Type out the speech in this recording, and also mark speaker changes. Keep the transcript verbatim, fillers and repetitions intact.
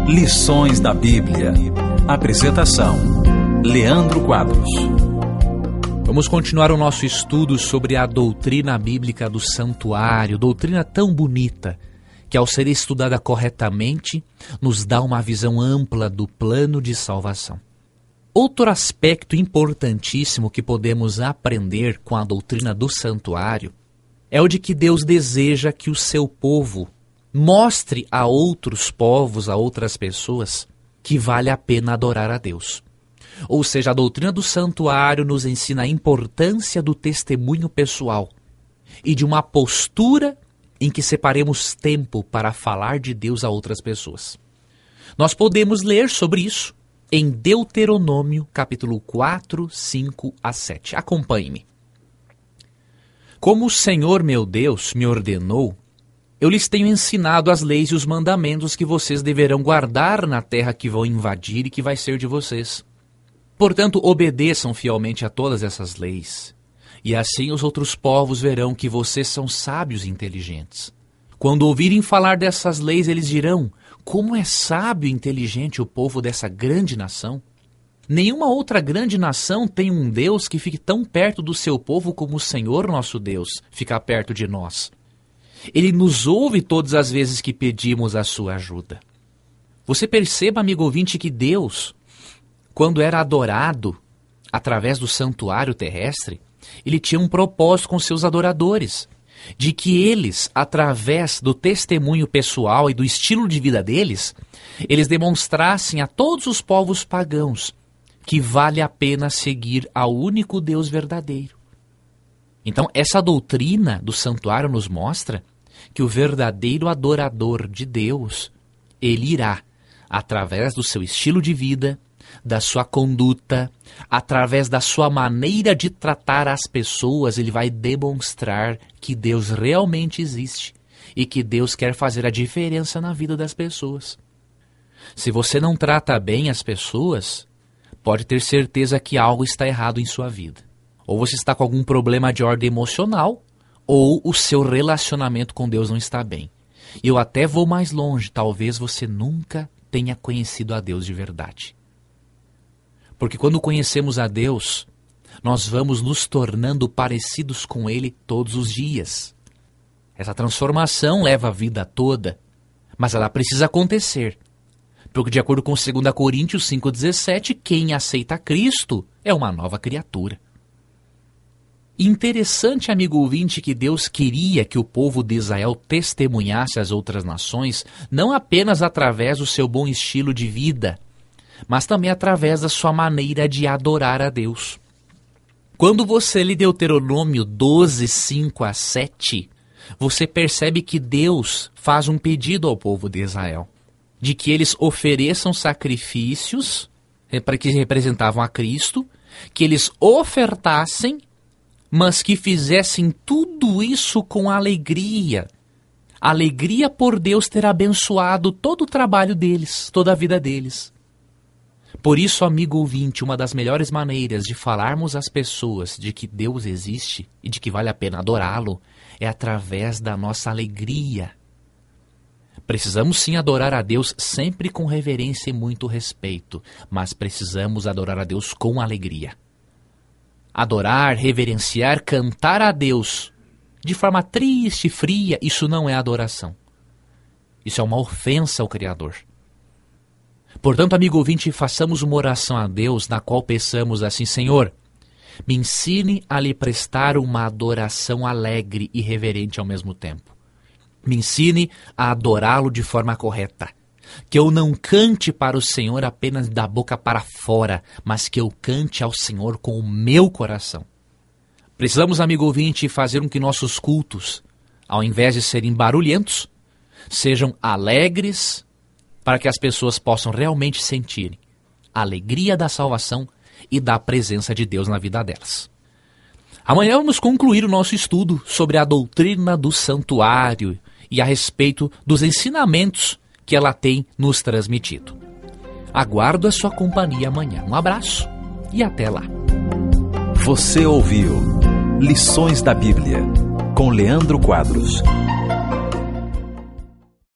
Speaker 1: Lições da Bíblia. Apresentação: Leandro Quadros.
Speaker 2: Vamos continuar o nosso estudo sobre a doutrina bíblica do santuário, doutrina tão bonita, que ao ser estudada corretamente, nos dá uma visão ampla do plano de salvação. Outro aspecto importantíssimo que podemos aprender com a doutrina do santuário é o de que Deus deseja que o seu povo mostre a outros povos, a outras pessoas, que vale a pena adorar a Deus. Ou seja, a doutrina do santuário nos ensina a importância do testemunho pessoal e de uma postura em que separemos tempo para falar de Deus a outras pessoas. Nós podemos ler sobre isso em Deuteronômio, capítulo quatro, cinco a sete. Acompanhe-me. Como o Senhor meu Deus me ordenou, eu lhes tenho ensinado as leis e os mandamentos que vocês deverão guardar na terra que vão invadir e que vai ser de vocês. Portanto, obedeçam fielmente a todas essas leis, e assim os outros povos verão que vocês são sábios e inteligentes. Quando ouvirem falar dessas leis, eles dirão: como é sábio e inteligente o povo dessa grande nação? Nenhuma outra grande nação tem um Deus que fique tão perto do seu povo como o Senhor nosso Deus fica perto de nós. Ele nos ouve todas as vezes que pedimos a sua ajuda. Você perceba, amigo ouvinte, que Deus, quando era adorado através do santuário terrestre, ele tinha um propósito com seus adoradores, de que eles, através do testemunho pessoal e do estilo de vida deles, eles demonstrassem a todos os povos pagãos que vale a pena seguir ao único Deus verdadeiro. Então, essa doutrina do santuário nos mostra que o verdadeiro adorador de Deus, ele irá, através do seu estilo de vida, da sua conduta, através da sua maneira de tratar as pessoas, ele vai demonstrar que Deus realmente existe e que Deus quer fazer a diferença na vida das pessoas. Se você não trata bem as pessoas, pode ter certeza que algo está errado em sua vida. Ou você está com algum problema de ordem emocional, ou o seu relacionamento com Deus não está bem. E eu até vou mais longe, talvez você nunca tenha conhecido a Deus de verdade. Porque quando conhecemos a Deus, nós vamos nos tornando parecidos com Ele todos os dias. Essa transformação leva a vida toda, mas ela precisa acontecer. Porque de acordo com dois Coríntios cinco, dezessete, quem aceita Cristo é uma nova criatura. Interessante, amigo ouvinte, que Deus queria que o povo de Israel testemunhasse às outras nações, não apenas através do seu bom estilo de vida, mas também através da sua maneira de adorar a Deus. Quando você lê Deuteronômio doze, cinco a sete, você percebe que Deus faz um pedido ao povo de Israel, de que eles ofereçam sacrifícios para que representavam a Cristo, que eles ofertassem, mas que fizessem tudo isso com alegria. Alegria por Deus ter abençoado todo o trabalho deles, toda a vida deles. Por isso, amigo ouvinte, uma das melhores maneiras de falarmos às pessoas de que Deus existe e de que vale a pena adorá-lo é através da nossa alegria. Precisamos sim adorar a Deus sempre com reverência e muito respeito, mas precisamos adorar a Deus com alegria. Adorar, reverenciar, cantar a Deus de forma triste, fria, isso não é adoração. Isso é uma ofensa ao Criador. Portanto, amigo ouvinte, façamos uma oração a Deus na qual peçamos assim: Senhor, me ensine a lhe prestar uma adoração alegre e reverente ao mesmo tempo. Me ensine a adorá-lo de forma correta. Que eu não cante para o Senhor apenas da boca para fora, mas que eu cante ao Senhor com o meu coração. Precisamos, amigo ouvinte, fazer com que nossos cultos, ao invés de serem barulhentos, sejam alegres, para que as pessoas possam realmente sentir a alegria da salvação e da presença de Deus na vida delas. Amanhã vamos concluir o nosso estudo sobre a doutrina do santuário e a respeito dos ensinamentos que ela tem nos transmitido. Aguardo a sua companhia amanhã. Um abraço e até lá.
Speaker 1: Você ouviu Lições da Bíblia, com Leandro Quadros.